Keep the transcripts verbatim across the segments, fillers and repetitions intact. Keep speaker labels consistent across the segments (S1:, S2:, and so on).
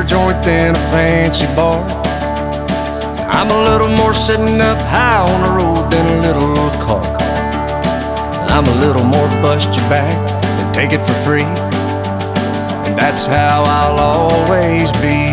S1: better joint than a fancy bar. I'm a little more sitting up high on the road than a little car. I'm a little more bust your back than take it for free. And that's how I'll always be.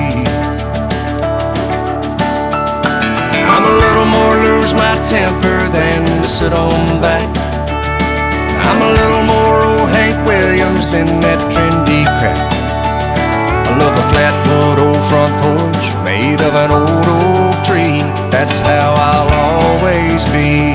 S1: I'm a little more lose my temper than to sit on back. I'm a little more old Hank Williams than that trendy crap. I love a flatwood old front porch made of an old oak tree. That's how I'll always be.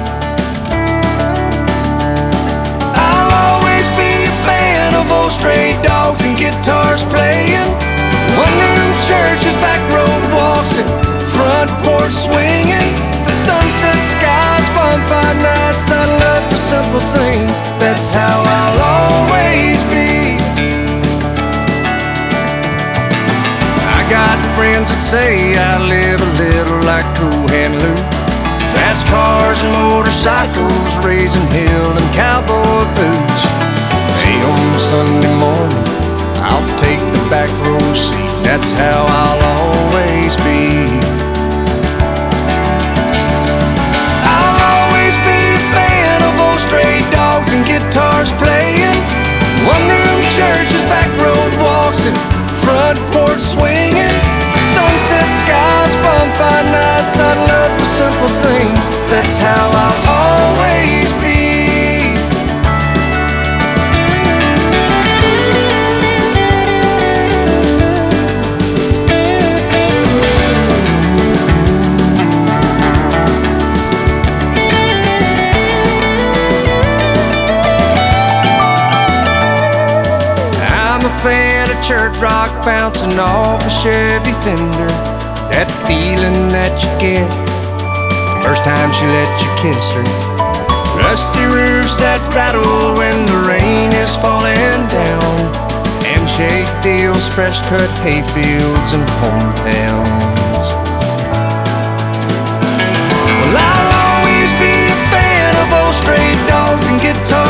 S1: I'll always be a fan of old stray dogs and guitars playing, one-room churches, back road walks, and front porch swinging. Sunset skies, bonfire nights, I love the simple things. That's how I'll always be. I got friends that say I live a little like Cool Hand Luke. Fast cars and motorcycles, raising hell and cowboy boots. Hey, on Sunday morning, I'll take the back row seat. That's how I'll always be. I'll always be a fan of old stray dogs and guitars playing, one-room churches, back road walks, and front porch swinging. Sunset skies, bonfire nights, I love the simple things. That's how I'll always be. I'm a fan of church rock bouncing off a Chevy fender. That feeling that you get first time she let you kiss her. Rusty roofs that rattle when the rain is falling down. Handshake deals, fresh cut hayfields and hometowns. Well, I'll always be a fan of old stray dogs and guitars